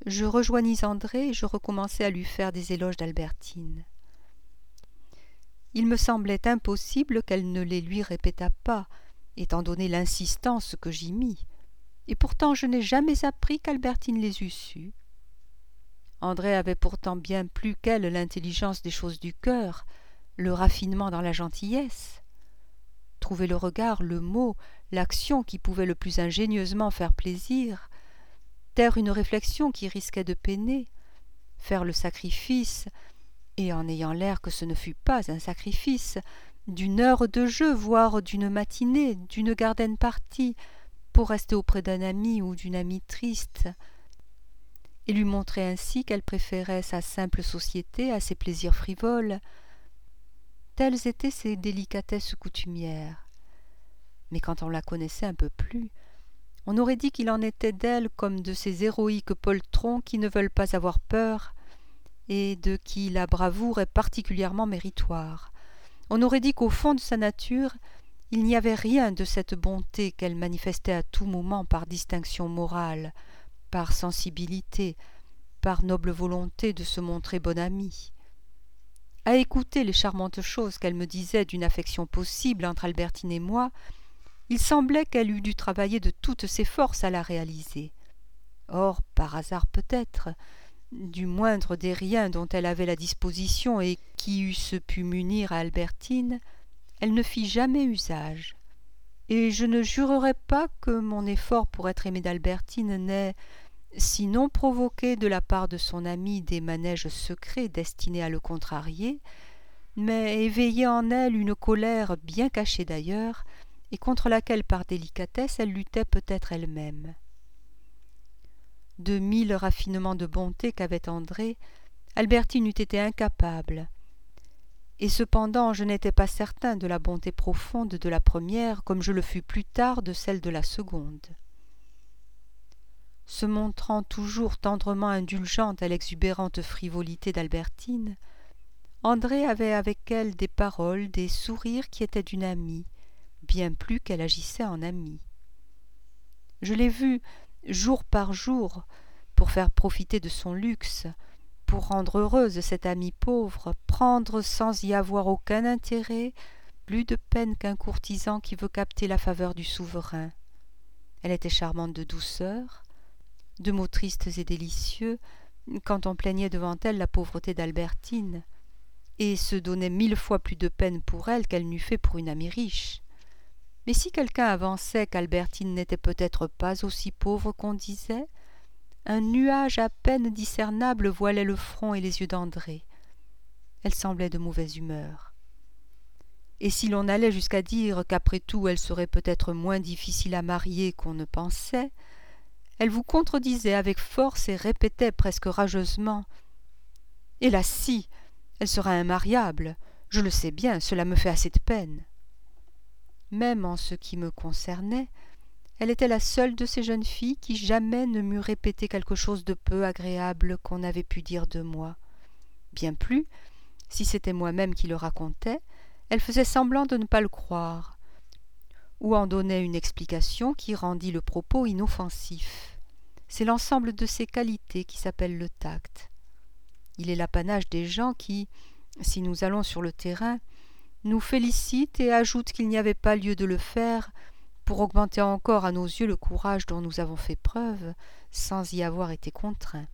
je rejoignis André et je recommençai à lui faire des éloges d'Albertine. Il me semblait impossible qu'elle ne les lui répétât pas, étant donné l'insistance que j'y mis, et pourtant je n'ai jamais appris qu'Albertine les eût sues. André avait pourtant bien plus qu'elle l'intelligence des choses du cœur, le raffinement dans la gentillesse. Trouver le regard, le mot, l'action qui pouvait le plus ingénieusement faire plaisir, taire une réflexion qui risquait de peiner, faire le sacrifice, et en ayant l'air que ce ne fut pas un sacrifice, d'une heure de jeu, voire d'une matinée, d'une garden party, pour rester auprès d'un ami ou d'une amie triste, et lui montrer ainsi qu'elle préférait sa simple société à ses plaisirs frivoles. Telles étaient ses délicatesses coutumières. Mais quand on la connaissait un peu plus, on aurait dit qu'il en était d'elle comme de ces héroïques poltrons qui ne veulent pas avoir peur, et de qui la bravoure est particulièrement méritoire. On aurait dit qu'au fond de sa nature, il n'y avait rien de cette bonté qu'elle manifestait à tout moment par distinction morale, par sensibilité, par noble volonté de se montrer bonne amie. À écouter les charmantes choses qu'elle me disait d'une affection possible entre Albertine et moi, il semblait qu'elle eût dû travailler de toutes ses forces à la réaliser. Or, par hasard peut-être, du moindre des riens dont elle avait la disposition et qui eussent pu munir à Albertine, elle ne fit jamais usage. Et je ne jurerais pas que mon effort pour être aimé d'Albertine n'ait, sinon provoqué de la part de son amie des manèges secrets destinés à le contrarier, mais éveillé en elle une colère bien cachée d'ailleurs, et contre laquelle par délicatesse elle luttait peut-être elle-même. De 1000 raffinements de bonté qu'avait André, Albertine eût été incapable, et cependant je n'étais pas certain de la bonté profonde de la première comme je le fus plus tard de celle de la seconde. Se montrant toujours tendrement indulgente à l'exubérante frivolité d'Albertine, André avait avec elle des paroles, des sourires qui étaient d'une amie, bien plus qu'elle agissait en amie. Je l'ai vue, jour par jour, pour faire profiter de son luxe, pour rendre heureuse cette amie pauvre, prendre sans y avoir aucun intérêt, plus de peine qu'un courtisan qui veut capter la faveur du souverain. Elle était charmante de douceur, de mots tristes et délicieux, quand on plaignait devant elle la pauvreté d'Albertine, et se donnait 1000 fois plus de peine pour elle qu'elle n'eût fait pour une amie riche. Mais si quelqu'un avançait qu'Albertine n'était peut-être pas aussi pauvre qu'on disait, un nuage à peine discernable voilait le front et les yeux d'André. Elle semblait de mauvaise humeur. Et si l'on allait jusqu'à dire qu'après tout elle serait peut-être moins difficile à marier qu'on ne pensait, elle vous contredisait avec force et répétait presque rageusement « Hélas si, elle sera invariable, je le sais bien, cela me fait assez de peine. » Même en ce qui me concernait, elle était la seule de ces jeunes filles qui jamais ne m'eût répété quelque chose de peu agréable qu'on avait pu dire de moi. Bien plus, si c'était moi-même qui le racontais, elle faisait semblant de ne pas le croire, ou en donnait une explication qui rendit le propos inoffensif. C'est l'ensemble de ces qualités qui s'appelle le tact. Il est l'apanage des gens qui, si nous allons sur le terrain, nous félicitent et ajoutent qu'il n'y avait pas lieu de le faire pour augmenter encore à nos yeux le courage dont nous avons fait preuve sans y avoir été contraints.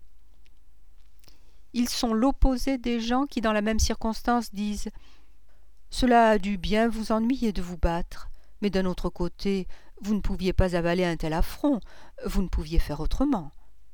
Ils sont l'opposé des gens qui, dans la même circonstance, disent « Cela a dû bien vous ennuyer de vous battre, mais d'un autre côté, vous ne pouviez pas avaler un tel affront, vous ne pouviez faire autrement. »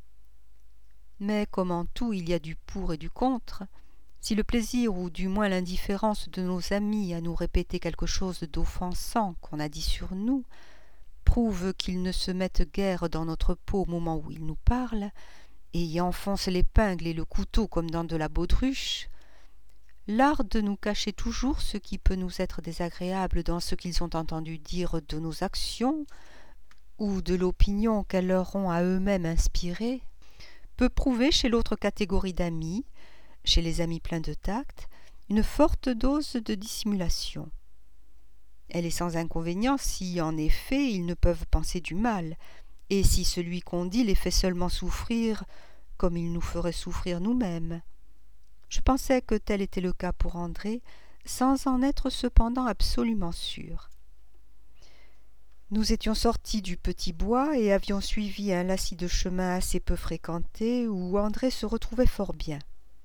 Mais comme en tout il y a du pour et du contre, si le plaisir ou du moins l'indifférence de nos amis à nous répéter quelque chose d'offensant qu'on a dit sur nous prouve qu'ils ne se mettent guère dans notre peau au moment où ils nous parlent et y enfoncent l'épingle et le couteau comme dans de la baudruche, l'art de nous cacher toujours ce qui peut nous être désagréable dans ce qu'ils ont entendu dire de nos actions ou de l'opinion qu'elles leur ont à eux-mêmes inspirée peut prouver chez l'autre catégorie d'amis, chez les amis pleins de tact, une forte dose de dissimulation. Elle est sans inconvénient si, en effet, ils ne peuvent penser du mal, et si celui qu'on dit les fait seulement souffrir, comme il nous ferait souffrir nous-mêmes. Je pensais que tel était le cas pour André, sans en être cependant absolument sûr. Nous étions sortis du petit bois et avions suivi un lacis de chemin assez peu fréquenté, où André se retrouvait fort bien.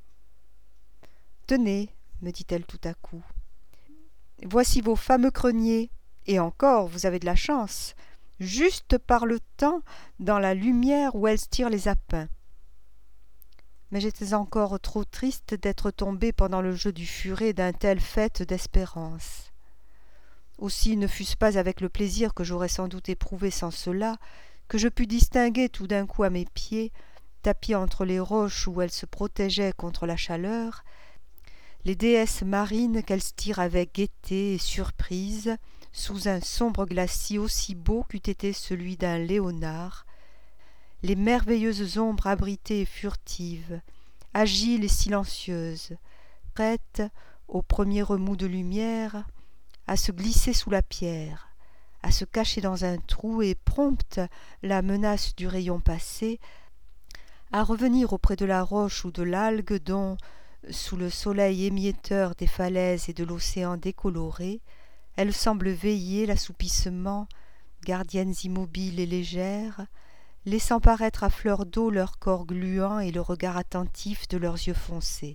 « Tenez, me dit-elle tout à coup, voici vos fameux creuniers, et encore, vous avez de la chance, juste par le temps, dans la lumière où elles tirent les apins. » Mais j'étais encore trop triste d'être tombée pendant le jeu du furet d'un tel fait d'espérance. Aussi ne fût-ce pas avec le plaisir que j'aurais sans doute éprouvé sans cela, que je pus distinguer tout d'un coup à mes pieds, tapis entre les roches où elles se protégeaient contre la chaleur, les déesses marines qu'elles tirent avec gaieté et surprise, sous un sombre glacis aussi beau qu'eût été celui d'un léonard, les merveilleuses ombres abritées et furtives, agiles et silencieuses, prêtes, au premier remous de lumière, à se glisser sous la pierre, à se cacher dans un trou et promptes, la menace du rayon passé, à revenir auprès de la roche ou de l'algue dont, sous le soleil émietteur des falaises et de l'océan décoloré, elles semblent veiller l'assoupissement, gardiennes immobiles et légères, laissant paraître à fleur d'eau leur corps gluant et le regard attentif de leurs yeux foncés.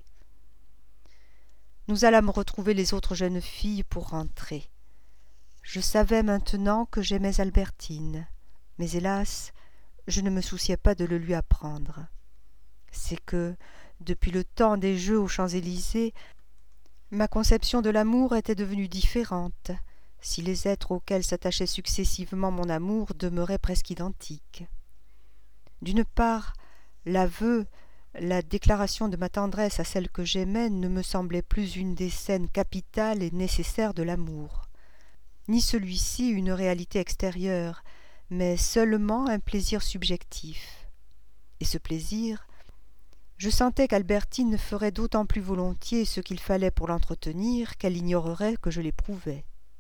Nous allâmes retrouver les autres jeunes filles pour rentrer. Je savais maintenant que j'aimais Albertine, mais hélas, je ne me souciais pas de le lui apprendre. C'est que, depuis le temps des Jeux aux Champs-Élysées, ma conception de l'amour était devenue différente, si les êtres auxquels s'attachait successivement mon amour demeuraient presque identiques. D'une part, l'aveu, la déclaration de ma tendresse à celle que j'aimais ne me semblait plus une des scènes capitales et nécessaires de l'amour, ni celui-ci une réalité extérieure, mais seulement un plaisir subjectif. Et ce plaisir, je sentais qu'Albertine ferait d'autant plus volontiers ce qu'il fallait pour l'entretenir qu'elle ignorerait que je l'éprouvais.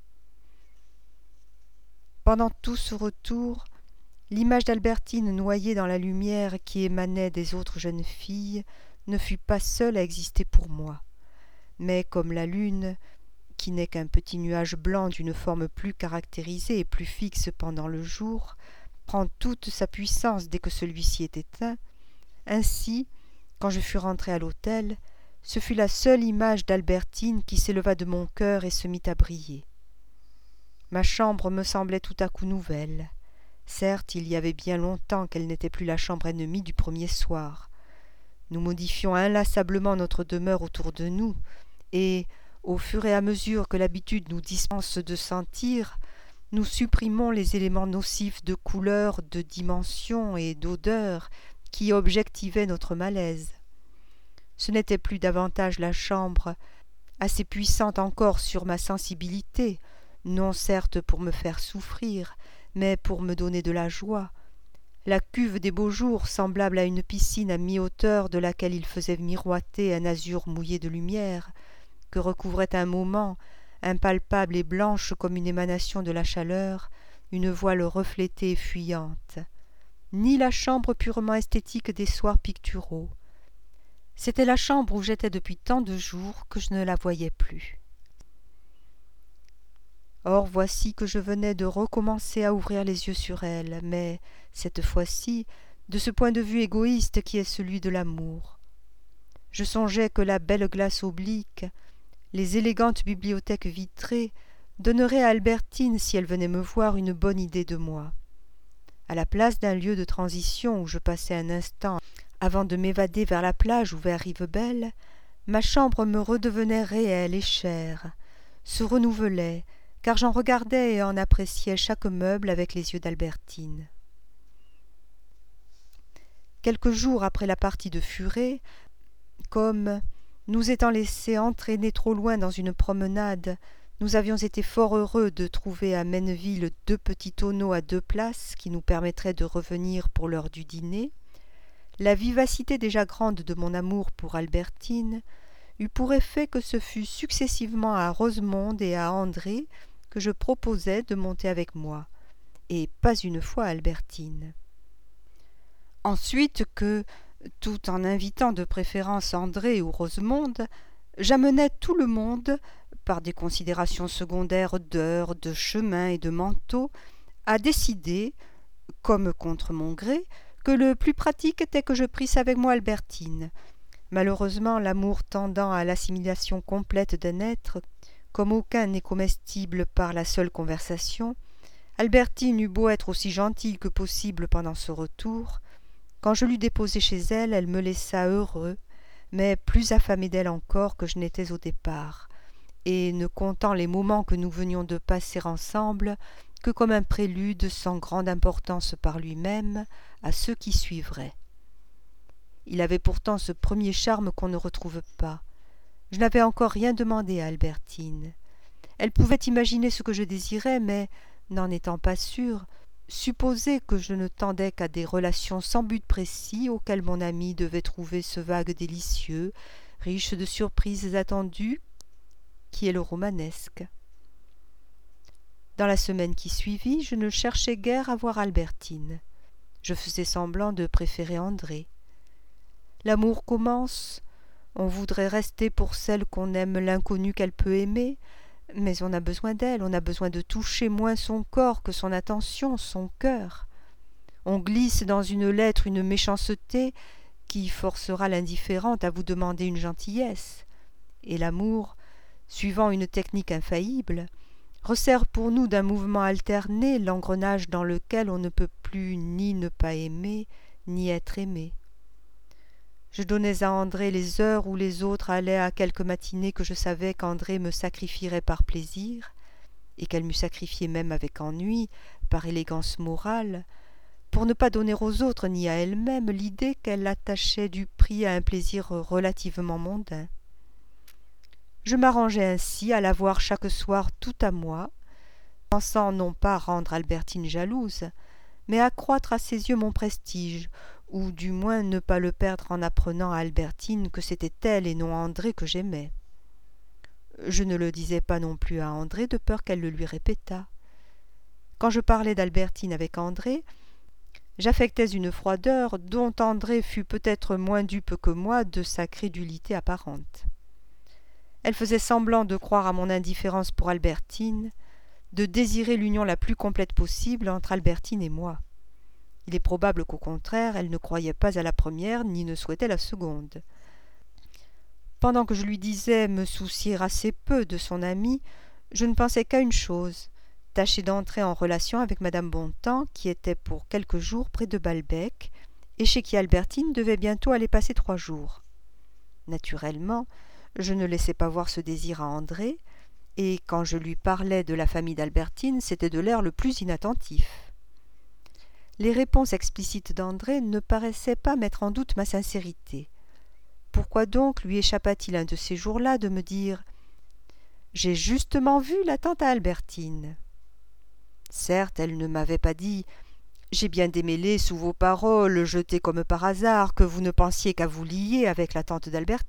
Pendant tout ce retour, l'image d'Albertine noyée dans la lumière qui émanait des autres jeunes filles ne fut pas seule à exister pour moi, mais comme la lune, qui n'est qu'un petit nuage blanc d'une forme plus caractérisée et plus fixe pendant le jour, prend toute sa puissance dès que celui-ci est éteint, ainsi, quand je fus rentré à l'hôtel, ce fut la seule image d'Albertine qui s'éleva de mon cœur et se mit à briller. Ma chambre me semblait tout à coup nouvelle. Certes, il y avait bien longtemps qu'elle n'était plus la chambre ennemie du premier soir. Nous modifions inlassablement notre demeure autour de nous, et, au fur et à mesure que l'habitude nous dispense de sentir, nous supprimons les éléments nocifs de couleur, de dimension et d'odeur qui objectivaient notre malaise. Ce n'était plus davantage la chambre, assez puissante encore sur ma sensibilité, non certes pour me faire souffrir, mais pour me donner de la joie, la cuve des beaux jours semblable à une piscine à mi-hauteur de laquelle il faisait miroiter un azur mouillé de lumière, que recouvrait un moment, impalpable et blanche comme une émanation de la chaleur, une voile reflétée et fuyante, ni la chambre purement esthétique des soirs picturaux. C'était la chambre où j'étais depuis tant de jours que je ne la voyais plus. Or voici que je venais de recommencer à ouvrir les yeux sur elle, mais, cette fois-ci, de ce point de vue égoïste qui est celui de l'amour. Je songeais que la belle glace oblique, les élégantes bibliothèques vitrées, donneraient à Albertine, si elle venait me voir, une bonne idée de moi. À la place d'un lieu de transition où je passais un instant avant de m'évader vers la plage ou vers Rivebelle, ma chambre me redevenait réelle et chère, se renouvelait, car j'en regardais et en appréciais chaque meuble avec les yeux d'Albertine. Quelques jours après la partie de Furet, comme, nous étant laissés entraîner trop loin dans une promenade, nous avions été fort heureux de trouver à Menneville 2 petits tonneaux à 2 places qui nous permettraient de revenir pour l'heure du dîner, la vivacité déjà grande de mon amour pour Albertine eut pour effet que ce fut successivement à Rosemonde et à André que je proposai de monter avec moi, et pas une fois à Albertine. Ensuite que, Tout en invitant de préférence André ou Rosemonde, j'amenais tout le monde, par des considérations secondaires d'heures, de chemin et de manteau, à décider, comme contre mon gré, que le plus pratique était que je prisse avec moi Albertine. Malheureusement, l'amour tendant à l'assimilation complète d'un être, comme aucun n'est comestible par la seule conversation, Albertine eut beau être aussi gentille que possible pendant ce retour, quand je l'eus déposée chez elle, elle me laissa heureux, mais plus affamé d'elle encore que je n'étais au départ, et ne comptant les moments que nous venions de passer ensemble que comme un prélude sans grande importance par lui-même à ceux qui suivraient. Il avait pourtant ce premier charme qu'on ne retrouve pas. Je n'avais encore rien demandé à Albertine. Elle pouvait imaginer ce que je désirais, mais, n'en étant pas sûre, supposer que je ne tendais qu'à des relations sans but précis auxquelles mon ami devait trouver ce vague délicieux, riche de surprises attendues, qui est le romanesque. Dans la semaine qui suivit, je ne cherchai guère à voir Albertine. Je faisais semblant de préférer André. L'amour commence, on voudrait rester pour celle qu'on aime l'inconnu qu'elle peut aimer, mais on a besoin d'elle, on a besoin de toucher moins son corps que son attention, son cœur. On glisse dans une lettre une méchanceté qui forcera l'indifférente à vous demander une gentillesse. Et l'amour, suivant une technique infaillible, resserre pour nous d'un mouvement alterné l'engrenage dans lequel on ne peut plus ni ne pas aimer, ni être aimé. Je donnais à André les heures où les autres allaient à quelque matinée que je savais qu'André me sacrifierait par plaisir, et qu'elle m'eût sacrifié même avec ennui, par élégance morale, pour ne pas donner aux autres ni à elle-même l'idée qu'elle attachait du prix à un plaisir relativement mondain. Je m'arrangeais ainsi à la voir chaque soir tout à moi, pensant non pas rendre Albertine jalouse, mais accroître à ses yeux mon prestige, ou du moins ne pas le perdre en apprenant à Albertine que c'était elle et non André que j'aimais. Je ne le disais pas non plus à André de peur qu'elle le lui répétât. Quand je parlais d'Albertine avec André, j'affectais une froideur dont André fut peut-être moins dupe que moi de sa crédulité apparente. Elle faisait semblant de croire à mon indifférence pour Albertine, de désirer l'union la plus complète possible entre Albertine et moi. Il est probable qu'au contraire, elle ne croyait pas à la première ni ne souhaitait la seconde. Pendant que je lui disais me soucier assez peu de son amie, je ne pensais qu'à une chose, tâcher d'entrer en relation avec madame Bontemps, qui était pour quelques jours près de Balbec, et chez qui Albertine devait bientôt aller passer 3 jours. Naturellement, je ne laissais pas voir ce désir à André, et quand je lui parlais de la famille d'Albertine, c'était de l'air le plus inattentif. Les réponses explicites d'André ne paraissaient pas mettre en doute ma sincérité. Pourquoi donc lui échappa-t-il un de ces jours-là de me dire « J'ai justement vu la tante à Albertine ». Certes, elle ne m'avait pas dit « J'ai bien démêlé sous vos paroles, jetées comme par hasard, que vous ne pensiez qu'à vous lier avec la tante d'Albertine ».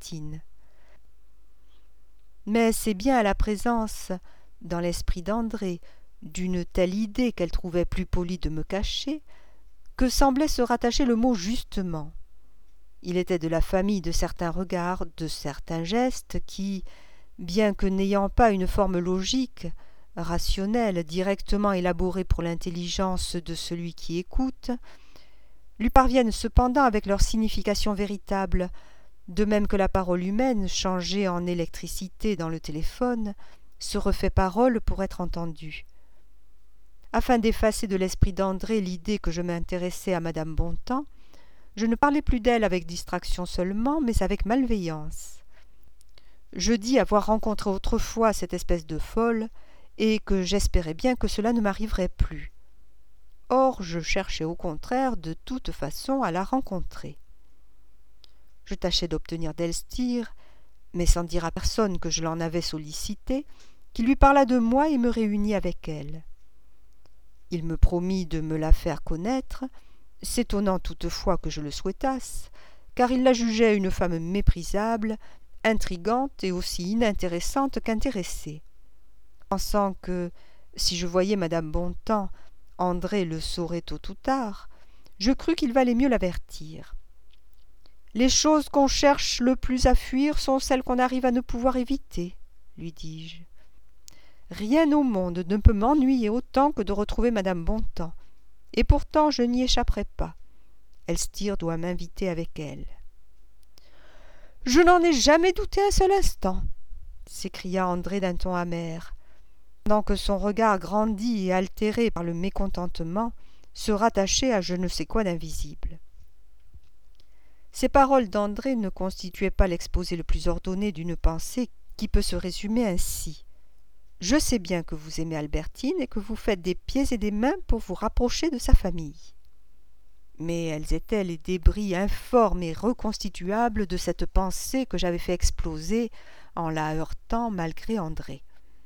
Mais c'est bien à la présence, dans l'esprit d'André, d'une telle idée qu'elle trouvait plus poli de me cacher, que semblait se rattacher le mot « justement ». Il était de la famille de certains regards, de certains gestes qui, bien que n'ayant pas une forme logique, rationnelle, directement élaborée pour l'intelligence de celui qui écoute, lui parviennent cependant avec leur signification véritable, de même que la parole humaine, changée en électricité dans le téléphone, se refait parole pour être entendue. Afin d'effacer de l'esprit d'André l'idée que je m'intéressais à madame Bontemps, je ne parlais plus d'elle avec distraction seulement, mais avec malveillance. Je dis avoir rencontré autrefois cette espèce de folle, et que j'espérais bien que cela ne m'arriverait plus. Or, je cherchais au contraire de toute façon à la rencontrer. Je tâchais d'obtenir d'Elstir, mais sans dire à personne que je l'en avais sollicité, qu'il lui parlât de moi et me réunit avec elle. Il me promit de me la faire connaître, s'étonnant toutefois que je le souhaitasse, car il la jugeait une femme méprisable, intrigante et aussi inintéressante qu'intéressée. Pensant que, si je voyais madame Bontemps, André le saurait tôt ou tard, je crus qu'il valait mieux l'avertir. Les choses qu'on cherche le plus à fuir sont celles qu'on arrive à ne pouvoir éviter, lui dis-je. Rien au monde ne peut m'ennuyer autant que de retrouver madame Bontemps, et pourtant je n'y échapperai pas. Elstir doit m'inviter avec elle. Je n'en ai jamais douté un seul instant, s'écria André d'un ton amer, pendant que son regard grandi et altéré par le mécontentement se rattachait à je ne sais quoi d'invisible. Ces paroles d'André ne constituaient pas l'exposé le plus ordonné d'une pensée qui peut se résumer ainsi. Je sais bien que vous aimez Albertine et que vous faites des pieds et des mains pour vous rapprocher de sa famille. Mais elles étaient les débris informes et reconstituables de cette pensée que j'avais fait exploser en la heurtant malgré André.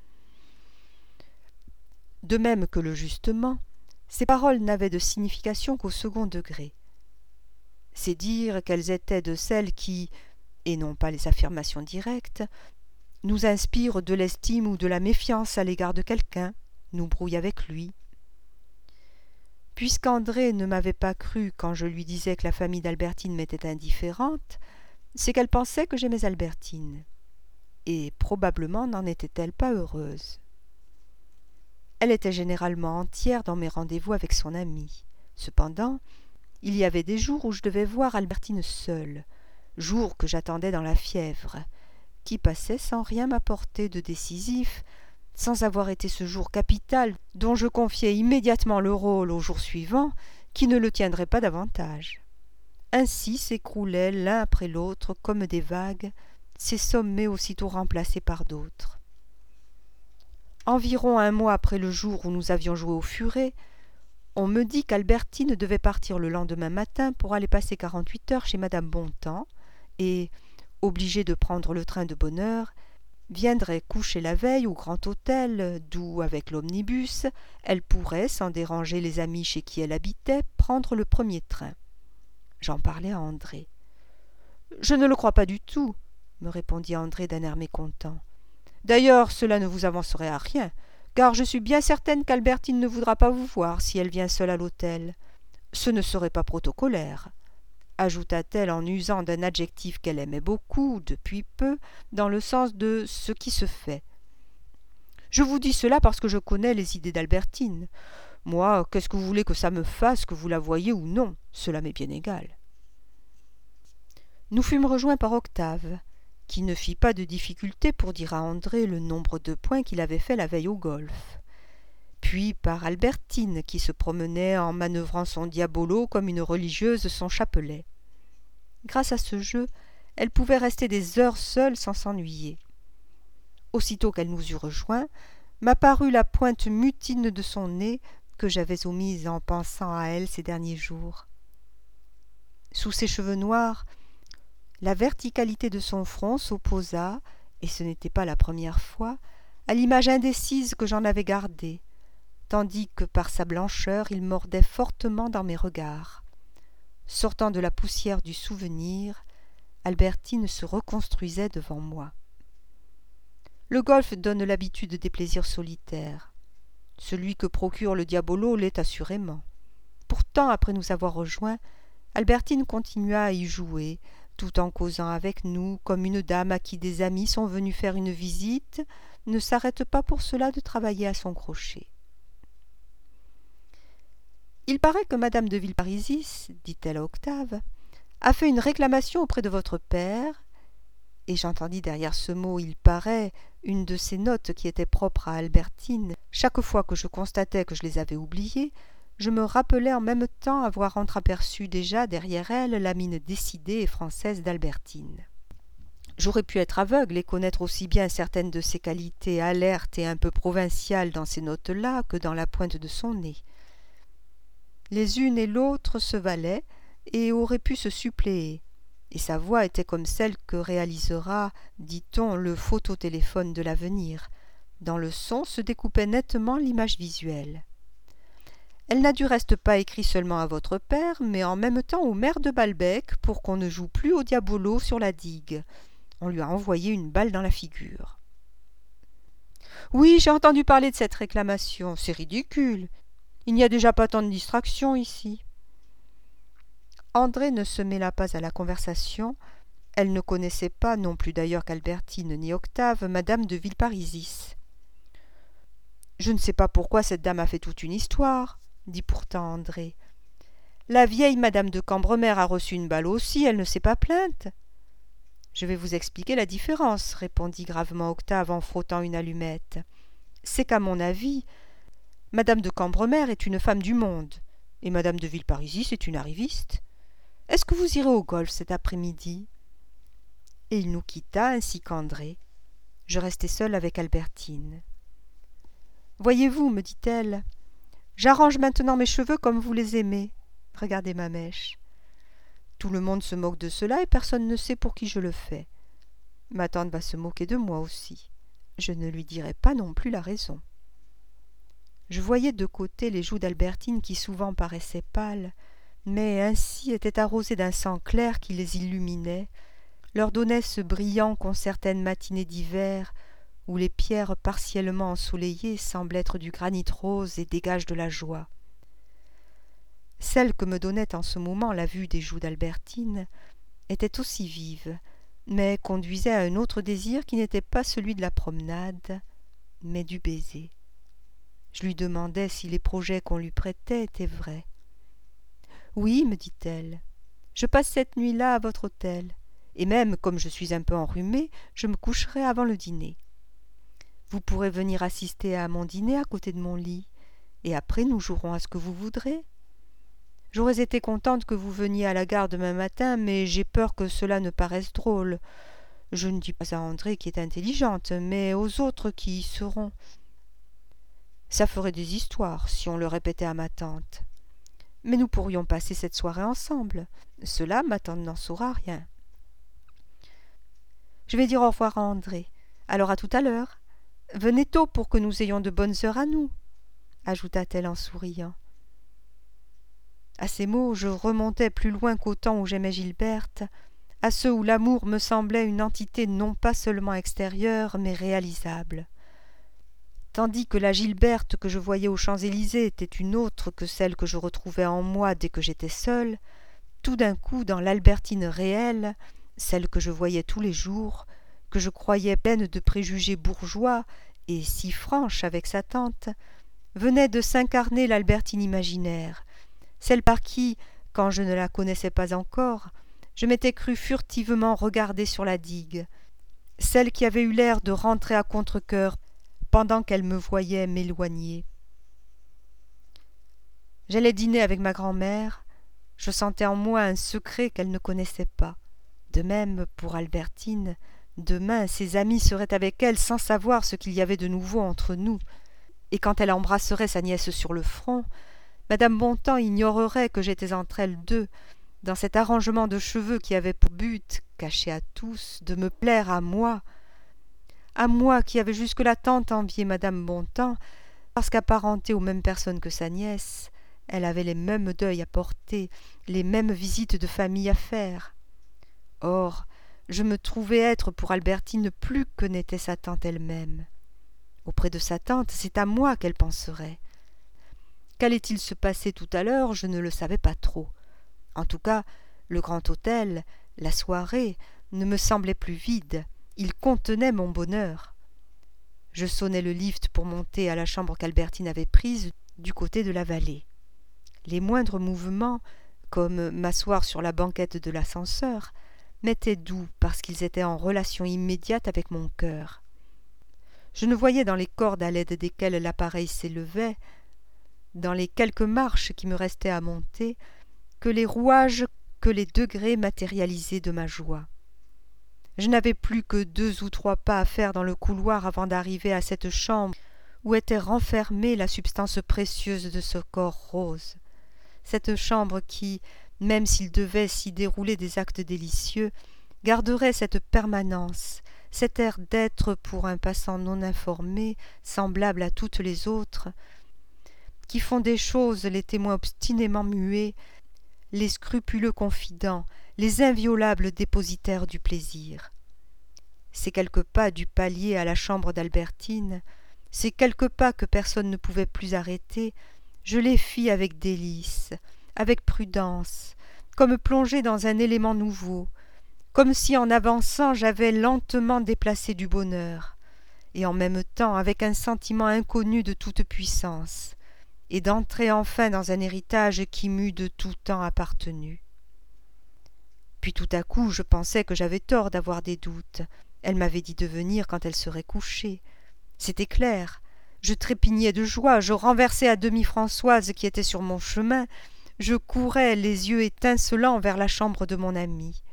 De même que le justement, ces paroles n'avaient de signification qu'au second degré. C'est dire qu'elles étaient de celles qui, et non pas les affirmations directes, nous inspirent de l'estime ou de la méfiance à l'égard de quelqu'un, nous brouillent avec lui. Puisqu'André ne m'avait pas cru quand je lui disais que la famille d'Albertine m'était indifférente, c'est qu'elle pensait que j'aimais Albertine. Et probablement n'en était-elle pas heureuse. Elle était généralement entière dans mes rendez-vous avec son amie. Cependant, il y avait des jours où je devais voir Albertine seule, jours que j'attendais dans la fièvre, qui passaient sans rien m'apporter de décisif, sans avoir été ce jour capital dont je confiais immédiatement le rôle au jour suivant, qui ne le tiendrait pas davantage. Ainsi s'écroulaient l'un après l'autre comme des vagues, ces sommets aussitôt remplacés par d'autres. Environ un mois après le jour où nous avions joué au furet, on me dit qu'Albertine devait partir le lendemain matin pour aller passer 48 heures chez madame Bontemps et, obligée de prendre le train de bonne heure, viendrait coucher la veille au Grand Hôtel, d'où, avec l'omnibus, elle pourrait, sans déranger les amis chez qui elle habitait, prendre le premier train. J'en parlais à André. « Je ne le crois pas du tout, » me répondit André d'un air mécontent. « D'ailleurs, cela ne vous avancerait à rien, car je suis bien certaine qu'Albertine ne voudra pas vous voir si elle vient seule à l'hôtel. Ce ne serait pas protocolaire. » ajouta-t-elle en usant d'un adjectif qu'elle aimait beaucoup, depuis peu, dans le sens de ce qui se fait. Je vous dis cela parce que je connais les idées d'Albertine. Moi, qu'est-ce que vous voulez que ça me fasse, que vous la voyiez ou non? Cela m'est bien égal. Nous fûmes rejoints par Octave, qui ne fit pas de difficulté pour dire à André le nombre de points qu'il avait fait la veille au golf. Puis par Albertine, qui se promenait en manœuvrant son diabolo comme une religieuse son chapelet. Grâce à ce jeu, elle pouvait rester des heures seule sans s'ennuyer. Aussitôt qu'elle nous eut rejoints, m'apparut la pointe mutine de son nez que j'avais omise en pensant à elle ces derniers jours. Sous ses cheveux noirs, la verticalité de son front s'opposa, et ce n'était pas la première fois, à l'image indécise que j'en avais gardée, tandis que par sa blancheur il mordait fortement dans mes regards. Sortant de la poussière du souvenir, Albertine se reconstruisait devant moi. Le golf donne l'habitude des plaisirs solitaires. Celui que procure le diabolo l'est assurément. Pourtant, après nous avoir rejoints, Albertine continua à y jouer, tout en causant avec nous, comme une dame à qui des amis sont venus faire une visite ne s'arrête pas pour cela de travailler à son crochet. « Il paraît que madame de Villeparisis, dit-elle à Octave, a fait une réclamation auprès de votre père, et j'entendis derrière ce mot « il paraît » une de ces notes qui étaient propres à Albertine. Chaque fois que je constatais que je les avais oubliées, je me rappelais en même temps avoir entreaperçu déjà derrière elle la mine décidée et française d'Albertine. J'aurais pu être aveugle et connaître aussi bien certaines de ses qualités alertes et un peu provinciales dans ces notes-là que dans la pointe de son nez. Les unes et l'autre se valaient et auraient pu se suppléer, et sa voix était comme celle que réalisera, dit-on, le phototéléphone de l'avenir. Dans le son se découpait nettement l'image visuelle. Elle n'a du reste pas écrit seulement à votre père, mais en même temps au maire de Balbec pour qu'on ne joue plus au diabolo sur la digue. On lui a envoyé une balle dans la figure. « Oui, j'ai entendu parler de cette réclamation. C'est ridicule. Il n'y a déjà pas tant de distractions ici. » André ne se mêla pas à la conversation. Elle ne connaissait pas, non plus d'ailleurs qu'Albertine ni Octave, madame de Villeparisis. « Je ne sais pas pourquoi cette dame a fait toute une histoire, dit pourtant André. La vieille madame de Cambremer a reçu une balle aussi, elle ne s'est pas plainte. » « Je vais vous expliquer la différence, » répondit gravement Octave en frottant une allumette. « C'est qu'à mon avis, madame de Cambremer est une femme du monde, et madame de Villeparisis est une arriviste. Est-ce que vous irez au golf cet après-midi ?» Et il nous quitta ainsi qu'André. Je restai seule avec Albertine. « Voyez-vous, me dit-elle, j'arrange maintenant mes cheveux comme vous les aimez. Regardez ma mèche. Tout le monde se moque de cela et personne ne sait pour qui je le fais. Ma tante va se moquer de moi aussi. Je ne lui dirai pas non plus la raison. » Je voyais de côté les joues d'Albertine qui souvent paraissaient pâles, mais ainsi étaient arrosées d'un sang clair qui les illuminait, leur donnait ce brillant qu'ont certaines matinées d'hiver où les pierres partiellement ensoleillées semblent être du granit rose et dégagent de la joie. Celle que me donnait en ce moment la vue des joues d'Albertine était aussi vive, mais conduisait à un autre désir qui n'était pas celui de la promenade, mais du baiser. Je lui demandai si les projets qu'on lui prêtait étaient vrais. « Oui, me dit-elle, je passe cette nuit-là à votre hôtel, et même, comme je suis un peu enrhumée, je me coucherai avant le dîner. Vous pourrez venir assister à mon dîner à côté de mon lit, et après nous jouerons à ce que vous voudrez. J'aurais été contente que vous veniez à la gare demain matin, mais j'ai peur que cela ne paraisse drôle. Je ne dis pas à André qui est intelligente, mais aux autres qui y seront. Ça ferait des histoires si on le répétait à ma tante. Mais nous pourrions passer cette soirée ensemble. Cela, ma tante n'en saura rien. Je vais dire au revoir à André. Alors à tout à l'heure. Venez tôt pour que nous ayons de bonnes heures à nous, ajouta-t-elle en souriant. À ces mots, je remontais plus loin qu'au temps où j'aimais Gilberte, à ceux où l'amour me semblait une entité non pas seulement extérieure, mais réalisable. Tandis que la Gilberte que je voyais aux Champs-Élysées était une autre que celle que je retrouvais en moi dès que j'étais seule, tout d'un coup, dans l'Albertine réelle, celle que je voyais tous les jours, que je croyais pleine de préjugés bourgeois et si franche avec sa tante, venait de s'incarner l'Albertine imaginaire, celle par qui, quand je ne la connaissais pas encore, je m'étais cru furtivement regardée sur la digue, celle qui avait eu l'air de rentrer à contre-cœur pendant qu'elle me voyait m'éloigner. J'allais dîner avec ma grand-mère, je sentais en moi un secret qu'elle ne connaissait pas. De même, pour Albertine, demain ses amis seraient avec elle sans savoir ce qu'il y avait de nouveau entre nous, et quand elle embrasserait sa nièce sur le front, madame Bontemps ignorerait que j'étais entre elles deux, dans cet arrangement de cheveux qui avait pour but, caché à tous, de me plaire à moi qui avais jusque-là tant envié madame Bontemps, parce qu'apparentée aux mêmes personnes que sa nièce, elle avait les mêmes deuils à porter, les mêmes visites de famille à faire. Or, je me trouvais être pour Albertine plus que n'était sa tante elle-même. Auprès de sa tante, c'est à moi qu'elle penserait. Qu'allait-il se passer tout à l'heure, je ne le savais pas trop. En tout cas, le grand hôtel, la soirée, ne me semblait plus vide, il contenait mon bonheur. Je sonnai le lift pour monter à la chambre qu'Albertine avait prise du côté de la vallée. Les moindres mouvements, comme m'asseoir sur la banquette de l'ascenseur, m'étaient doux parce qu'ils étaient en relation immédiate avec mon cœur. Je ne voyais dans les cordes à l'aide desquelles l'appareil s'élevait, dans les quelques marches qui me restaient à monter, que les rouages, que les degrés matérialisés de ma joie. Je n'avais plus que 2 ou 3 pas à faire dans le couloir avant d'arriver à cette chambre où était renfermée la substance précieuse de ce corps rose. Cette chambre qui, même s'il devait s'y dérouler des actes délicieux, garderait cette permanence, cet air d'être pour un passant non informé, semblable à toutes les autres, qui font des choses les témoins obstinément muets, les scrupuleux confidents, les inviolables dépositaires du plaisir. Ces quelques pas du palier à la chambre d'Albertine, ces quelques pas que personne ne pouvait plus arrêter, je les fis avec délice, avec prudence, comme plongée dans un élément nouveau, comme si en avançant j'avais lentement déplacé du bonheur, et en même temps avec un sentiment inconnu de toute puissance, et d'entrer enfin dans un héritage qui m'eût de tout temps appartenu. Puis tout à coup je pensais que j'avais tort d'avoir des doutes. Elle m'avait dit de venir quand elle serait couchée. C'était clair. Je trépignais de joie, je renversais à demi Françoise qui était sur mon chemin, je courais les yeux étincelants vers la chambre de mon amie.